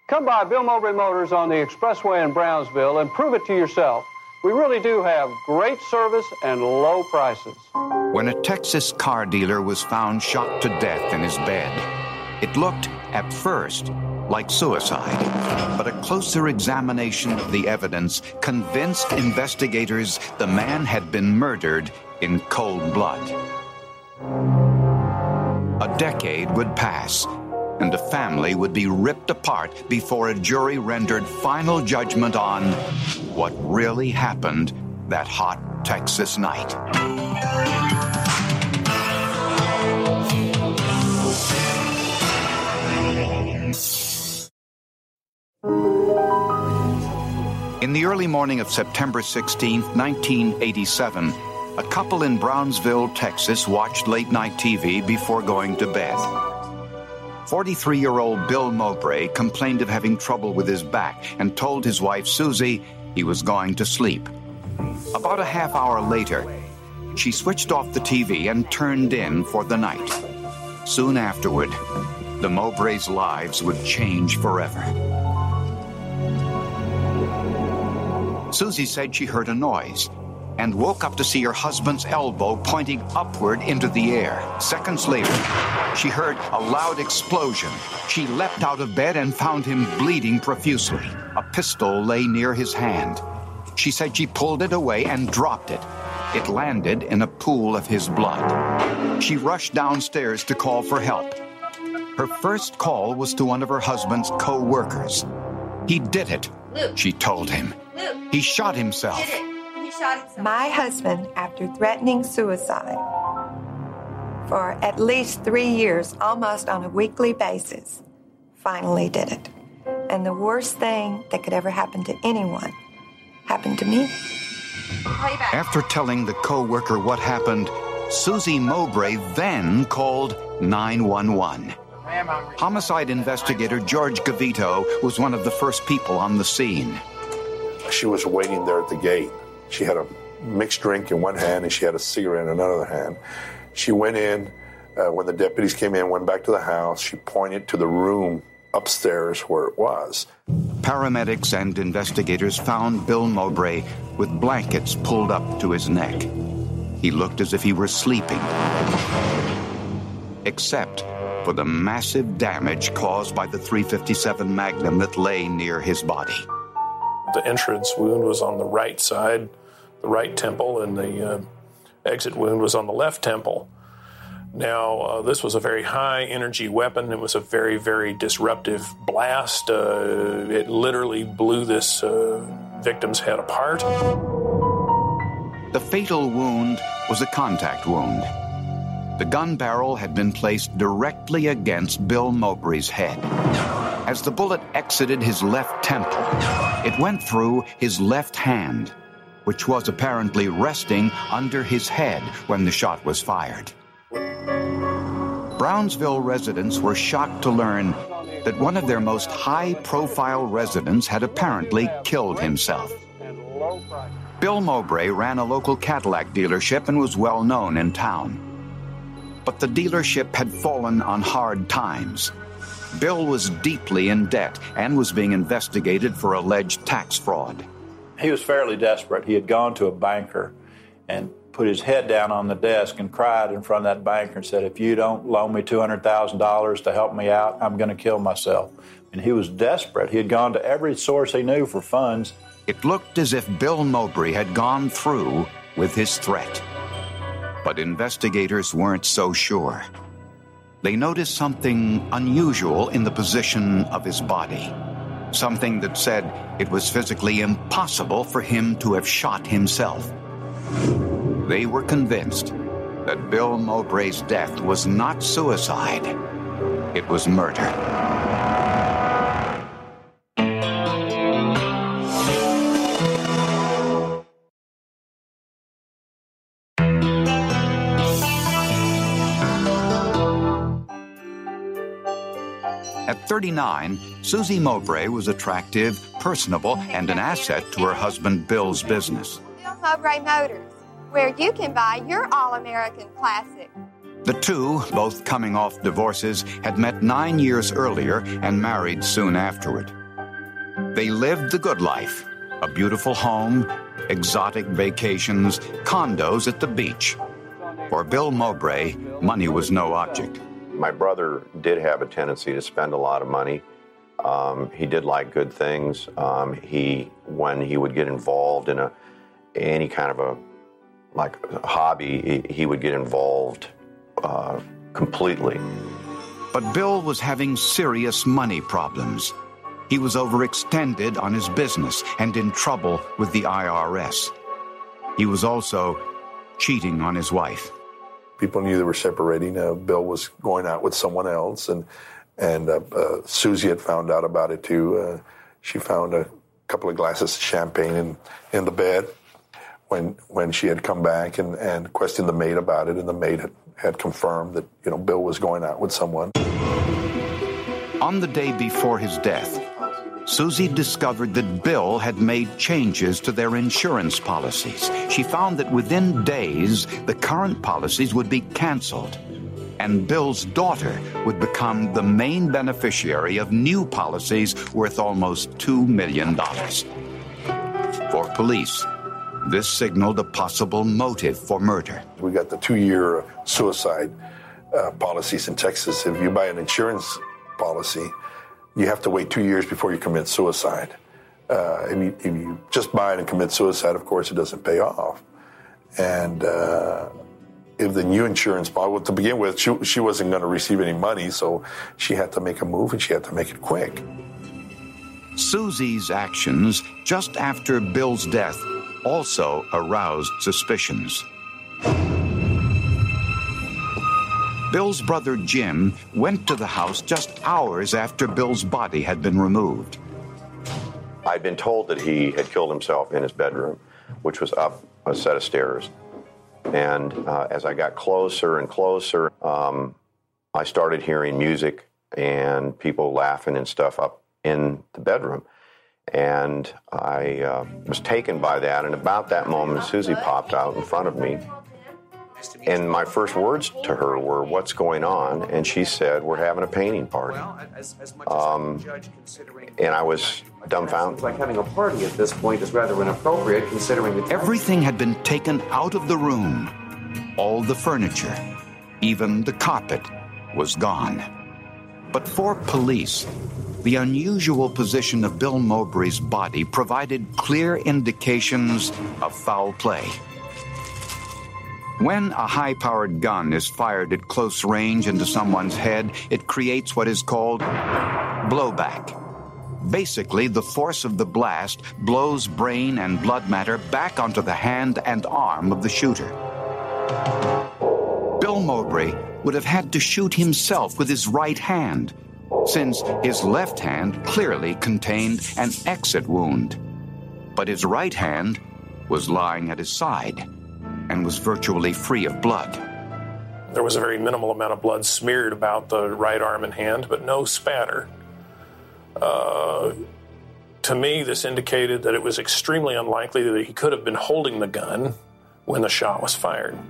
Come by Bill Mowbray Motors on the Expressway in Brownsville and prove it to yourself. We really do have great service and low prices. When a Texas car dealer was found shot to death in his bed, it looked, at first, like suicide. But a closer examination of the evidence convinced investigators the man had been murdered in cold blood. A decade would pass, and the family would be ripped apart before a jury rendered final judgment on what really happened that hot Texas night. In the early morning of September 16, 1987, a couple in Brownsville, Texas, watched late-night TV before going to bed. 43-year-old Bill Mowbray complained of having trouble with his back and told his wife, Susie, he was going to sleep. About a half hour later, she switched off the TV and turned in for the night. Soon afterward, the Mowbrays' lives would change forever. Susie said she heard a noise and woke up to see her husband's elbow pointing upward into the air. Seconds later, she heard a loud explosion. She leapt out of bed and found him bleeding profusely. A pistol lay near his hand. She said she pulled it away and dropped it. It landed in a pool of his blood. She rushed downstairs to call for help. Her first call was to one of her husband's co-workers. He did it, she told him. He shot himself. My husband, after threatening suicide for at least 3 years, almost on a weekly basis, finally did it. And the worst thing that could ever happen to anyone happened to me. After telling the co-worker what happened, Susie Mowbray then called 911. Homicide investigator George Gavito was one of the first people on the scene. She was waiting there at the gate. She had a mixed drink in one hand and she had a cigarette in another hand. She went in. When the deputies came in, went back to the house. She pointed to the room upstairs where it was. Paramedics and investigators found Bill Mowbray with blankets pulled up to his neck. He looked as if he were sleeping, except for the massive damage caused by the .357 Magnum that lay near his body. The entrance wound was on the right side, the right temple, and the exit wound was on the left temple. Now, this was a very high-energy weapon. It was a very, very disruptive blast. It literally blew this victim's head apart. The fatal wound was a contact wound. The gun barrel had been placed directly against Bill Mowbray's head. As the bullet exited his left temple, it went through his left hand, which was apparently resting under his head when the shot was fired. Brownsville residents were shocked to learn that one of their most high-profile residents had apparently killed himself. Bill Mowbray ran a local Cadillac dealership and was well known in town. But the dealership had fallen on hard times. Bill was deeply in debt and was being investigated for alleged tax fraud. He was fairly desperate. He had gone to a banker and put his head down on the desk and cried in front of that banker and said, if you don't loan me $200,000 to help me out, I'm going to kill myself. And he was desperate. He had gone to every source he knew for funds. It looked as if Bill Mowbray had gone through with his threat. But investigators weren't so sure. They noticed something unusual in the position of his body. Something that said it was physically impossible for him to have shot himself. They were convinced that Bill Mowbray's death was not suicide. It was murder. At 39, Susie Mowbray was attractive, personable, and an asset to her husband Bill's business. Bill Mowbray Motors, where you can buy your all-American classic. The two, both coming off divorces, had met 9 years earlier and married soon afterward. They lived the good life, a beautiful home, exotic vacations, condos at the beach. For Bill Mowbray, money was no object. My brother did have a tendency to spend a lot of money. He did like good things. When he would get involved in any kind of a hobby, he would get involved completely. But Bill was having serious money problems. He was overextended on his business and in trouble with the IRS. He was also cheating on his wife. People knew they were separating. Bill was going out with someone else, and Susie had found out about it too. She found a couple of glasses of champagne in the bed when she had come back and questioned the maid about it, and the maid had confirmed that Bill was going out with someone. On the day before his death, Susie discovered that Bill had made changes to their insurance policies. She found that within days, the current policies would be canceled, and Bill's daughter would become the main beneficiary of new policies worth almost $2 million. For police, this signaled a possible motive for murder. We got the 2-year suicide policies in Texas. If you buy an insurance policy, you have to wait 2 years before you commit suicide. If you just buy it and commit suicide, of course, it doesn't pay off. And if the new insurance policy, to begin with, she wasn't going to receive any money, so she had to make a move, and she had to make it quick. Susie's actions just after Bill's death also aroused suspicions. Bill's brother Jim went to the house just hours after Bill's body had been removed. I'd been told that he had killed himself in his bedroom, which was up a set of stairs. And as I got closer and closer, I started hearing music and people laughing and stuff up in the bedroom. And I was taken by that. And about that moment, Susie popped out in front of me. And my first words to her were, "What's going on?" And she said, "We're having a painting party." And I was dumbfounded. Like having a party at this point is rather inappropriate considering the... Everything had been taken out of the room. All the furniture, even the carpet, was gone. But for police, the unusual position of Bill Mowbray's body provided clear indications of foul play. When a high-powered gun is fired at close range into someone's head, it creates what is called blowback. Basically, the force of the blast blows brain and blood matter back onto the hand and arm of the shooter. Bill Mowbray would have had to shoot himself with his right hand, since his left hand clearly contained an exit wound. But his right hand was lying at his side and was virtually free of blood. There was a very minimal amount of blood smeared about the right arm and hand, but no spatter. To me, this indicated that it was extremely unlikely that he could have been holding the gun when the shot was fired.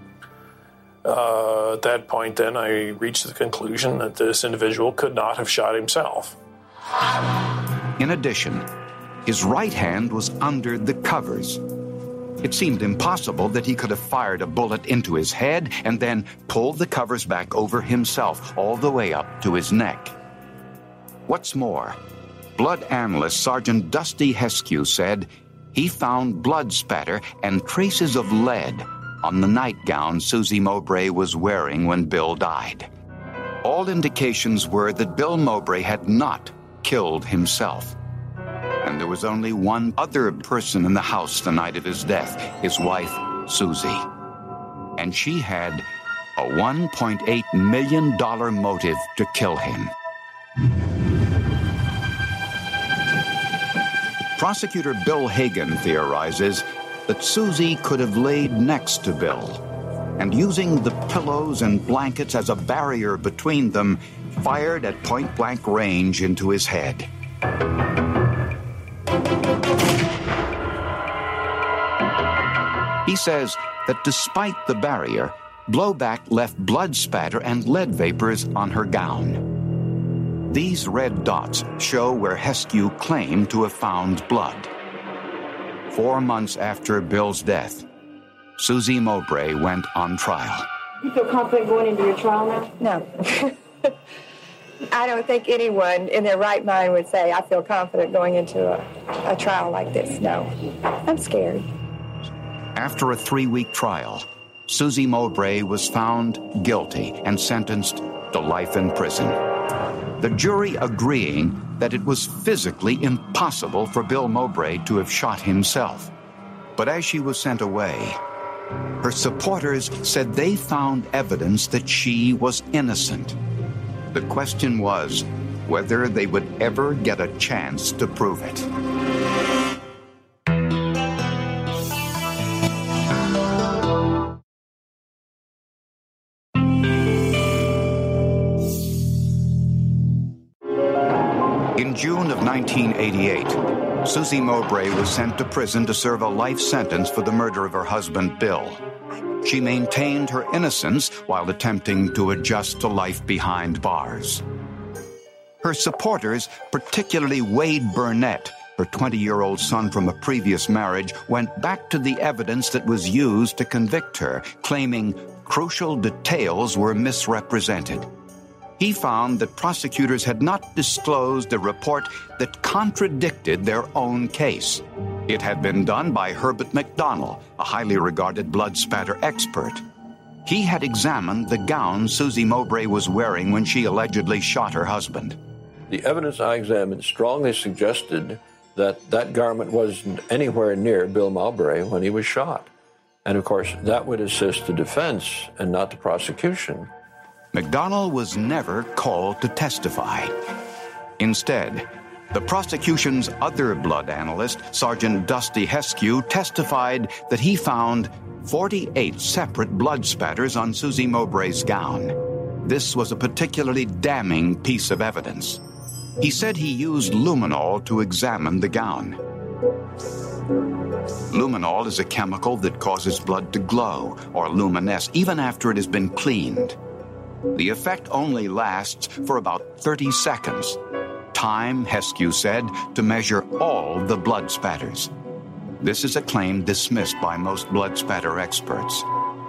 At that point, then, I reached the conclusion that this individual could not have shot himself. In addition, his right hand was under the covers. It seemed impossible that he could have fired a bullet into his head and then pulled the covers back over himself all the way up to his neck. What's more, blood analyst Sergeant Dusty Heskew said he found blood spatter and traces of lead on the nightgown Susie Mowbray was wearing when Bill died. All indications were that Bill Mowbray had not killed himself. And there was only one other person in the house the night of his death, his wife, Susie. And she had a $1.8 million motive to kill him. Prosecutor Bill Hagan theorizes that Susie could have laid next to Bill, and using the pillows and blankets as a barrier between them, fired at point-blank range into his head. He says that despite the barrier, blowback left blood spatter and lead vapors on her gown. These red dots show where Heskew claimed to have found blood. 4 months after Bill's death, Susie Mowbray went on trial. You feel confident going into your trial now? No. I don't think anyone in their right mind would say, I feel confident going into a trial like this. No. I'm scared. After a 3-week trial, Susie Mowbray was found guilty and sentenced to life in prison. The jury agreeing that it was physically impossible for Bill Mowbray to have shot himself. But as she was sent away, her supporters said they found evidence that she was innocent. The question was whether they would ever get a chance to prove it. In June of 1988, Susie Mowbray was sent to prison to serve a life sentence for the murder of her husband, Bill. She maintained her innocence while attempting to adjust to life behind bars. Her supporters, particularly Wade Burnett, her 20-year-old son from a previous marriage, went back to the evidence that was used to convict her, claiming crucial details were misrepresented. He found that prosecutors had not disclosed a report that contradicted their own case. It had been done by Herbert McDonald, a highly regarded blood spatter expert. He had examined the gown Susie Mowbray was wearing when she allegedly shot her husband. The evidence I examined strongly suggested that that garment wasn't anywhere near Bill Mowbray when he was shot. And of course, that would assist the defense and not the prosecution. McDonald was never called to testify. Instead, the prosecution's other blood analyst, Sergeant Dusty Heskew, testified that he found 48 separate blood spatters on Susie Mowbray's gown. This was a particularly damning piece of evidence. He said he used luminol to examine the gown. Luminol is a chemical that causes blood to glow or luminesce even after it has been cleaned. The effect only lasts for about 30 seconds. Time, Heskew said, to measure all the blood spatters. This is a claim dismissed by most blood spatter experts.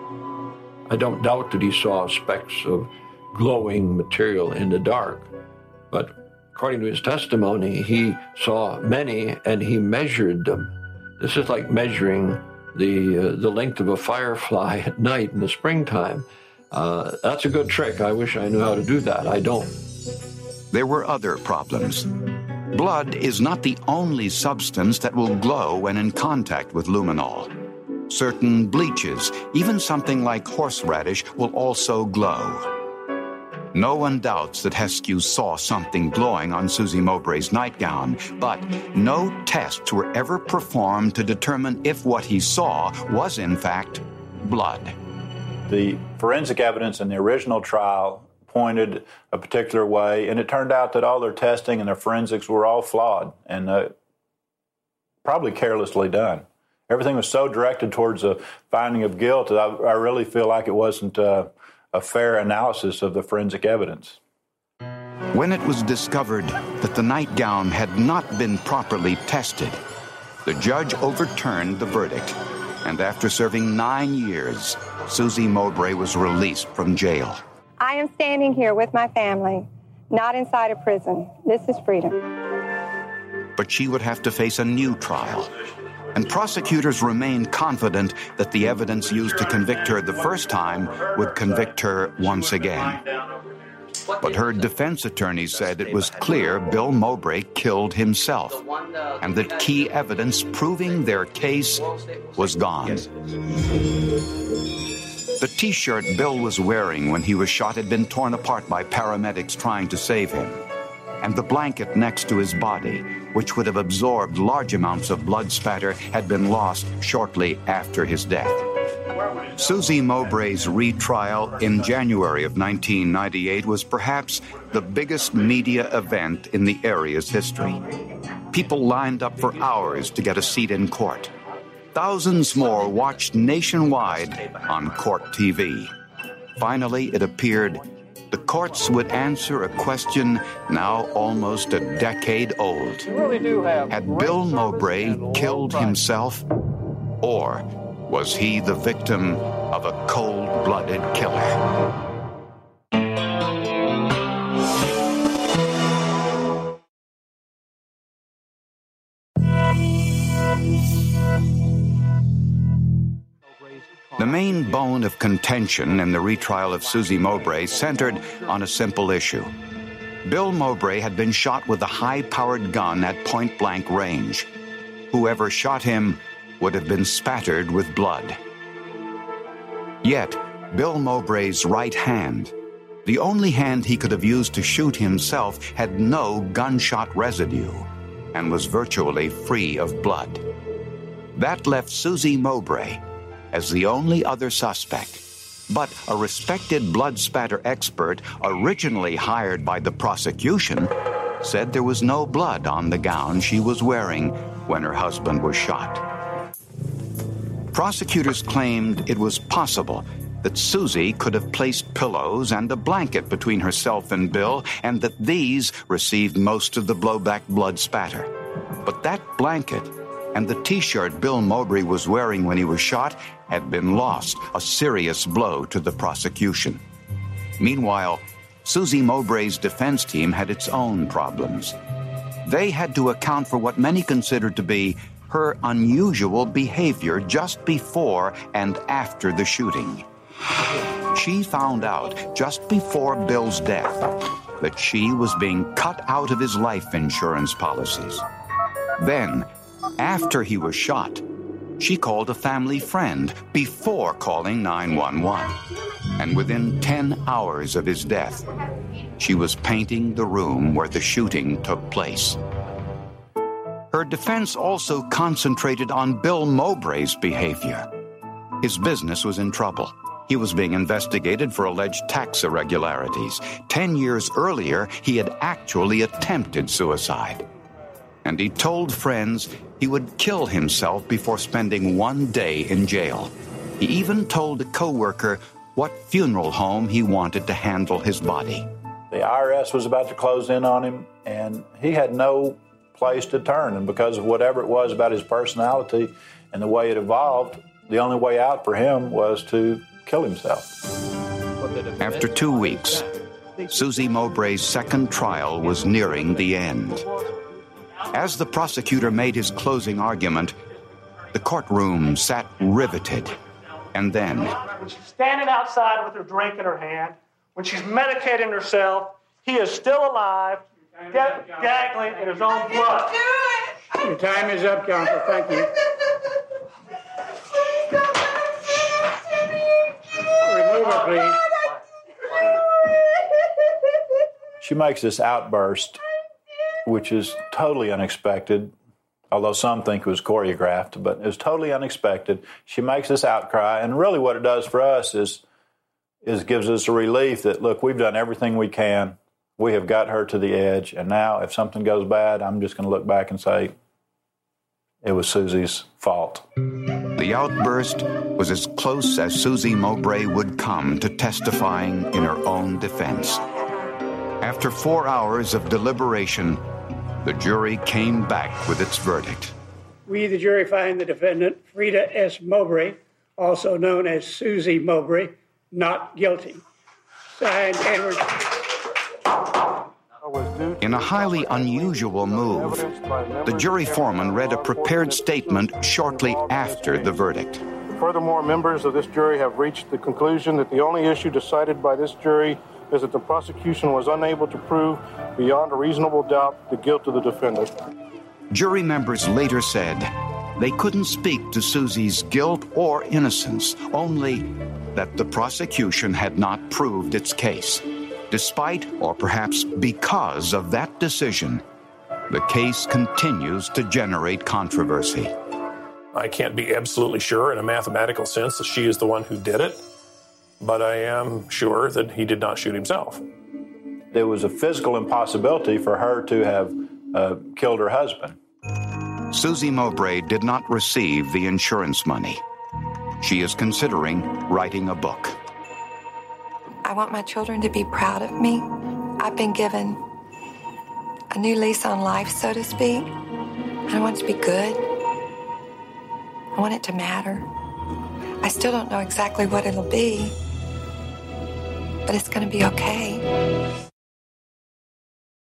I don't doubt that he saw specks of glowing material in the dark, but according to his testimony, he saw many and he measured them. This is like measuring the length of a firefly at night in the springtime. That's a good trick. I wish I knew how to do that. I don't. There were other problems. Blood is not the only substance that will glow when in contact with luminol. Certain bleaches, even something like horseradish, will also glow. No one doubts that Heskew saw something glowing on Susie Mowbray's nightgown, but no tests were ever performed to determine if what he saw was, in fact, blood. The forensic evidence in the original trial pointed a particular way, and it turned out that all their testing and their forensics were all flawed and probably carelessly done. Everything was so directed towards a finding of guilt that I really feel like it wasn't a fair analysis of the forensic evidence. When it was discovered that the nightgown had not been properly tested, the judge overturned the verdict, and after serving 9 years, Susie Mowbray was released from jail. I am standing here with my family, not inside a prison. This is freedom. But she would have to face a new trial, and prosecutors remained confident that the evidence used to convict her the first time would convict her once again. But her defense attorney said it was clear Bill Mowbray killed himself, and that key evidence proving their case was gone. The T-shirt Bill was wearing when he was shot had been torn apart by paramedics trying to save him, and the blanket next to his body, which would have absorbed large amounts of blood spatter, had been lost shortly after his death. Susie Mowbray's retrial in January of 1998 was perhaps the biggest media event in the area's history. People lined up for hours to get a seat in court. Thousands more watched nationwide on Court TV. Finally, it appeared the courts would answer a question now almost a decade old. We really do have Had great Bill service Mowbray and low killed price. himself, or was he the victim of a cold-blooded killer? The main bone of contention in the retrial of Susie Mowbray centered on a simple issue. Bill Mowbray had been shot with a high-powered gun at point-blank range. Whoever shot him would have been spattered with blood. Yet, Bill Mowbray's right hand, the only hand he could have used to shoot himself, had no gunshot residue and was virtually free of blood. That left Susie Mowbray as the only other suspect. But a respected blood spatter expert, originally hired by the prosecution, said there was no blood on the gown she was wearing when her husband was shot. Prosecutors claimed it was possible that Susie could have placed pillows and a blanket between herself and Bill, and that these received most of the blowback blood spatter. But that blanket and the T-shirt Bill Mowbray was wearing when he was shot had been lost, a serious blow to the prosecution. Meanwhile, Susie Mowbray's defense team had its own problems. They had to account for what many considered to be her unusual behavior just before and after the shooting. She found out just before Bill's death that she was being cut out of his life insurance policies. Then, after he was shot, she called a family friend before calling 911. And within 10 hours of his death, she was painting the room where the shooting took place. Her defense also concentrated on Bill Mowbray's behavior. His business was in trouble. He was being investigated for alleged tax irregularities. 10 years earlier, he had actually attempted suicide. And he told friends he would kill himself before spending one day in jail. He even told a coworker what funeral home he wanted to handle his body. The IRS was about to close in on him, and he had no place to turn. And because of whatever it was about his personality and the way it evolved, the only way out for him was to kill himself. After 2 weeks, Susie Mowbray's second trial was nearing the end. As the prosecutor made his closing argument, the courtroom sat riveted. And then, when she's standing outside with her drink in her hand, when she's medicating herself, he is still alive, gaggling in his own blood. Your time is up, counsel. Thank you. Remove her, please. She makes this outburst, which is totally unexpected, although some think it was choreographed, but it was totally unexpected. She makes this outcry, and really what it does for us is gives us a relief that, look, we've done everything we can. We have got her to the edge, and now if something goes bad, I'm just going to look back and say, it was Susie's fault. The outburst was as close as Susie Mowbray would come to testifying in her own defense. After 4 hours of deliberation, the jury came back with its verdict. We, the jury, find the defendant, Frida S. Mowbray, also known as Susie Mowbray, not guilty. Signed, Edward. In a highly unusual move, the jury foreman read a prepared statement shortly after the verdict. Furthermore, members of this jury have reached the conclusion that the only issue decided by this jury is that the prosecution was unable to prove beyond a reasonable doubt the guilt of the defendant. Jury members later said they couldn't speak to Susie's guilt or innocence, only that the prosecution had not proved its case. Despite, or perhaps because of that decision, the case continues to generate controversy. I can't be absolutely sure in a mathematical sense that she is the one who did it, but I am sure that he did not shoot himself. There was a physical impossibility for her to have killed her husband. Susie Mowbray did not receive the insurance money. She is considering writing a book. I want my children to be proud of me. I've been given a new lease on life, so to speak. And I want it to be good. I want it to matter. I still don't know exactly what it'll be, but it's going to be okay.